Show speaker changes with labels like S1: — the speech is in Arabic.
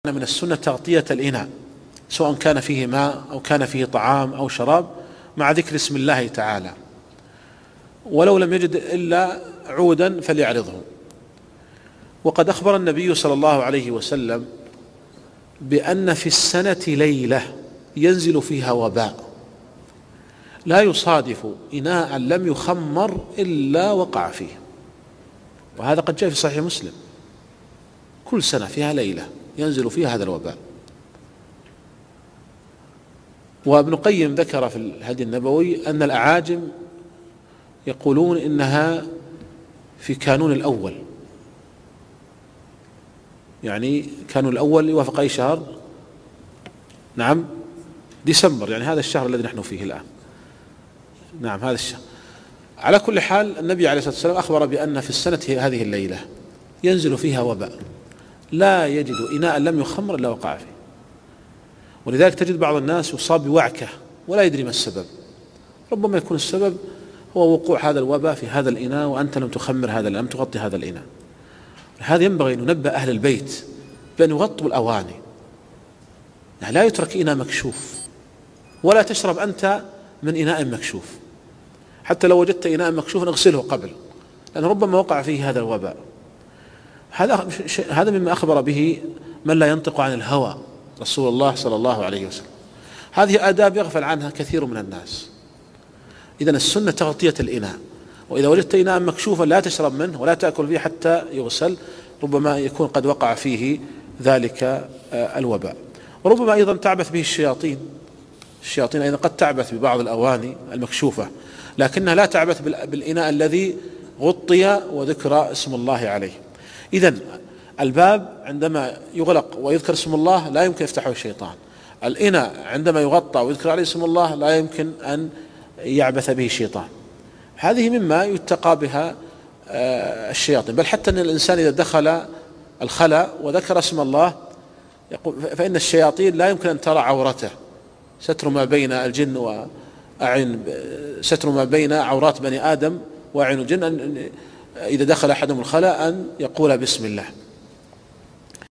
S1: من السنة تغطية الإناء سواء كان فيه ماء أو كان فيه طعام أو شراب مع ذكر اسم الله تعالى، ولو لم يجد إلا عودا فليعرضه. وقد أخبر النبي صلى الله عليه وسلم بأن في السنة ليلة ينزل فيها وباء لا يصادف إناء لم يخمر إلا وقع فيه، وهذا قد جاء في صحيح مسلم. كل سنة فيها ليلة ينزل فيها هذا الوباء. وابن القيم ذكر في الهدي النبوي أن الأعاجم يقولون إنها في كانون الأول، يعني كانون الأول يوافق أي شهر؟ نعم، ديسمبر، يعني هذا الشهر الذي نحن فيه الآن. نعم، هذا الشهر. على كل حال النبي عليه الصلاة والسلام أخبر بأن في السنة هذه الليلة ينزل فيها وباء لا يجد إناء لم يخمر إلا وقع فيه. ولذلك تجد بعض الناس يصاب بوعكة ولا يدري ما السبب. ربما يكون السبب هو وقوع هذا الوباء في هذا الإناء وأنت لم تخمر هذا، لم تغطي هذا الإناء. هذا ينبغي أن ننبه أهل البيت بأن يغطوا الأواني، يعني لا يترك إناء مكشوف، ولا تشرب أنت من إناء مكشوف. حتى لو وجدت إناء مكشوف اغسله قبل، لأن ربما وقع فيه هذا الوباء. هذا مما أخبر به من لا ينطق عن الهوى رسول الله صلى الله عليه وسلم. هذه آداب يغفل عنها كثير من الناس. إذن السنة تغطية الإناء، وإذا وجدت إناء مكشوفا لا تشرب منه ولا تأكل فيه حتى يغسل، ربما يكون قد وقع فيه ذلك الوباء. وربما أيضا تعبث به الشياطين أيضا قد تعبث ببعض الأواني المكشوفة، لكنها لا تعبث بالإناء الذي غطي وذكر اسم الله عليه. إذن الباب عندما يغلق ويذكر اسم الله لا يمكن يفتحه الشيطان. الإناء عندما يغطى ويذكر عليه اسم الله لا يمكن أن يعبث به الشيطان. هذه مما يتقى بها الشياطين. بل حتى أن الإنسان إذا دخل الخلاء وذكر اسم الله فإن الشياطين لا يمكن أن ترى عورته، ستر ما بين الجن وأعين، ستر ما بين عورات بني آدم وأعين الجن، إذا دخل أحدهم الخلاء أن يقول بسم الله.